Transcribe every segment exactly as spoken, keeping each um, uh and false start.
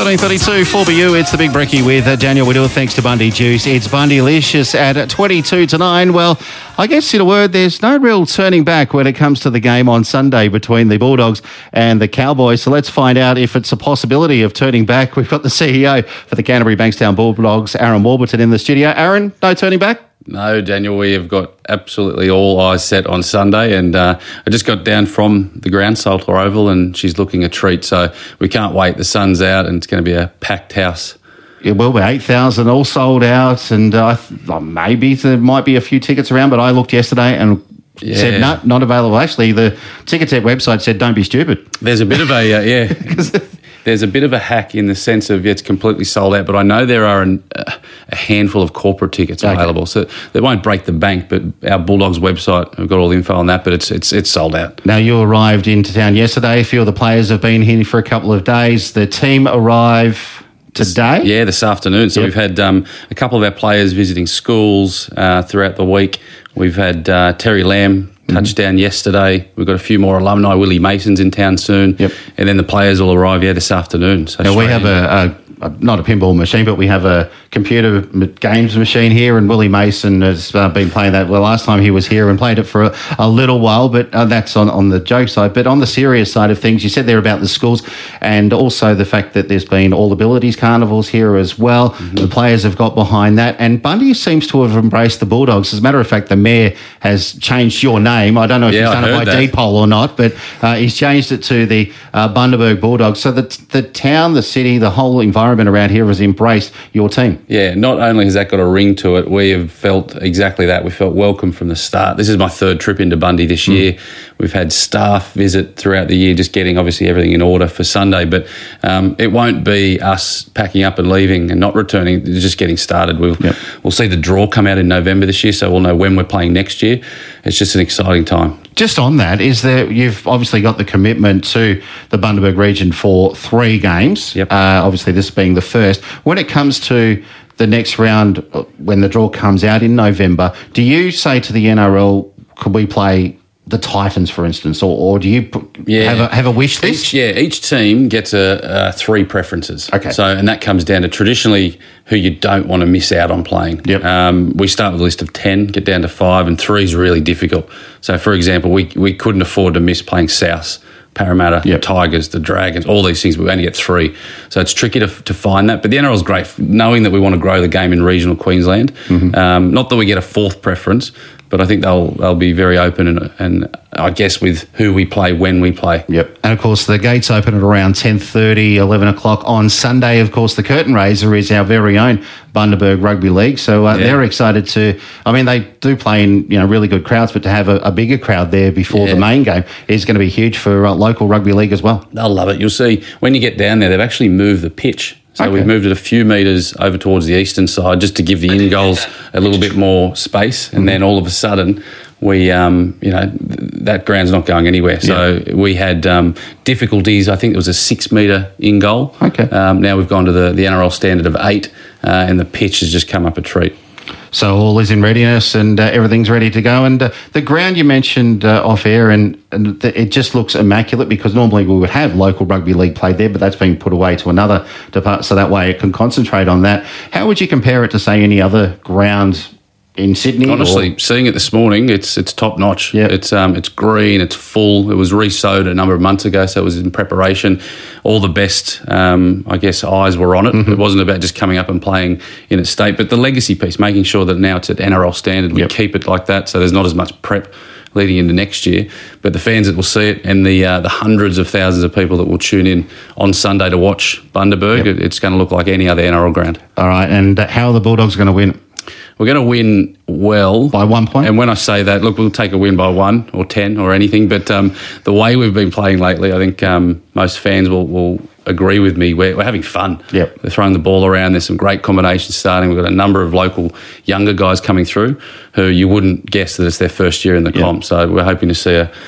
thirteen thirty-two four B U. It's the Big Brekkie with uh, Daniel. We do it thanks to Bundy Juice. It's Bundylicious at twenty-two to nine. Well, I guess in a word, there's no real turning back when it comes to the game on Sunday between the Bulldogs and the Cowboys. So let's find out if it's a possibility of turning back. We've got the C E O for the Canterbury Bankstown Bulldogs, Aaron Warburton, in the studio. Aaron, no turning back? No, Daniel, we have got absolutely all eyes set on Sunday, and uh, I just got down from the ground, Saltler Oval, and she's looking a treat, so we can't wait. The sun's out and it's going to be a packed house. It will be eight thousand all sold out, and uh, maybe there might be a few tickets around, but I looked yesterday and yeah. said, no, not available. Actually, the Ticketek website said, don't be stupid. There's a bit of a, uh, yeah... There's a bit of a hack in the sense of it's completely sold out, but I know there are an, uh, a handful of corporate tickets okay. available, so they won't break the bank. But our Bulldogs website, we've got all the info on that, but it's it's it's sold out. Now, you arrived into town yesterday. A few of the players have been here for a couple of days. The team arrive today? Yeah, this afternoon. So yep. we've had um, a couple of our players visiting schools uh, throughout the week. We've had uh, Terry Lamb touchdown mm-hmm. yesterday. We've got a few more alumni. Willie Mason's in town soon. Yep. And then the players will arrive, yeah, this afternoon. So now we have a, a, a, not a pinball machine, but we have a computer games machine here, and Willie Mason has uh, been playing that. Well, last time he was here and played it for a, a little while, but uh, that's on, on the joke side. But on the serious side of things, you said there about the schools and also the fact that there's been All Abilities carnivals here as well. Mm-hmm. The players have got behind that, and Bundy seems to have embraced the Bulldogs. As a matter of fact, the mayor has changed your name. I don't know if yeah, he's done it by that. deed poll or not, but uh, he's changed it to the uh, Bundaberg Bulldogs. So the, the town, the city, the whole environment around here has embraced your team. Yeah, not only has that got a ring to it, we have felt exactly that. We felt welcome from the start. This is my third trip into Bundy this year. Mm. We've had staff visit throughout the year, just getting obviously everything in order for Sunday, but um, it won't be us packing up and leaving and not returning, just getting started. We'll, yep. we'll see the draw come out in November this year, so we'll know when we're playing next year. It's just an exciting time. Just on that, is there, you've obviously got the commitment to the Bundaberg region for three games, yep. uh, obviously this being the first. When it comes to the next round, when the draw comes out in November, do you say to the N R L, could we play the Titans, for instance, or, or do you yeah. have a have a wish list? Each, yeah, each team gets a, a three preferences. Okay. So, and that comes down to traditionally who you don't want to miss out on playing. Yep. Um, we start with a list of ten, get down to five, and three is really difficult. So, for example, we we couldn't afford to miss playing South, Parramatta, yep. Tigers, the Dragons, all these things. We only get three. So it's tricky to, to find that. But the N R L is great, knowing that we want to grow the game in regional Queensland. Mm-hmm. Um, not that we get a fourth preference, but I think they'll they'll be very open and, and I guess with who we play, when we play. Yep. And, of course, the gates open at around ten thirty, eleven o'clock on Sunday. Of course, the curtain raiser is our very own Bundaberg Rugby League. So uh, yeah. they're excited to... I mean, they do play in you know really good crowds, but to have a, a bigger crowd there before yeah. the main game is going to be huge for uh, local rugby league as well. They'll love it. You'll see when you get down there, they've actually moved the pitch. So okay. we've moved it a few metres over towards the eastern side just to give the in goals a little bit more space. And mm-hmm. then all of a sudden, we, um, you know, th- that ground's not going anywhere. So yeah. we had um, difficulties. I think it was a six metre in goal. Okay. Um, now we've gone to the, the N R L standard of eight, uh, and the pitch has just come up a treat. So all is in readiness and uh, everything's ready to go. And uh, the ground you mentioned uh, off air, and, and th- it just looks immaculate because normally we would have local rugby league played there, but that's been put away to another department, so that way it can concentrate on that. How would you compare it to, say, any other ground in Sydney? Honestly, or? seeing it this morning, it's it's top notch. Yep. It's um it's green, it's full. It was re-sowed a number of months ago, so it was in preparation. All the best, um, I guess, eyes were on it. Mm-hmm. It wasn't about just coming up and playing in its state, but the legacy piece, making sure that now it's at N R L standard, we yep. keep it like that, so there's not as much prep leading into next year. But the fans that will see it and the uh, the hundreds of thousands of people that will tune in on Sunday to watch Bundaberg, yep. it, it's going to look like any other N R L ground. All right, and how are the Bulldogs going to win? We're going to win well. By one point? And when I say that, look, we'll take a win by one or ten or anything, but um, the way we've been playing lately, I think um, most fans will, will agree with me. We're, we're having fun. Yep. They're throwing the ball around. There's some great combinations starting. We've got a number of local younger guys coming through who you wouldn't guess that it's their first year in the yep. comp. So we're hoping to see a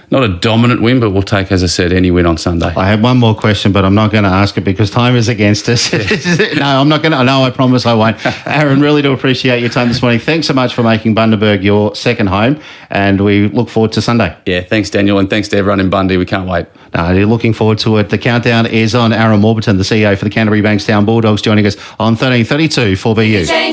not a dominant win, but we'll take, as I said, any win on Sunday. I have one more question, but I'm not going to ask it because time is against us. No, I'm not going to. No, I promise I won't. Aaron, really do appreciate your time this morning. Thanks so much for making Bundaberg your second home, and we look forward to Sunday. Yeah, thanks, Daniel, and thanks to everyone in Bundy. We can't wait. No, you're looking forward to it. The countdown is on. Aaron Warburton, the C E O for the Canterbury Bankstown Bulldogs, joining us on thirteen thirty-two for B U.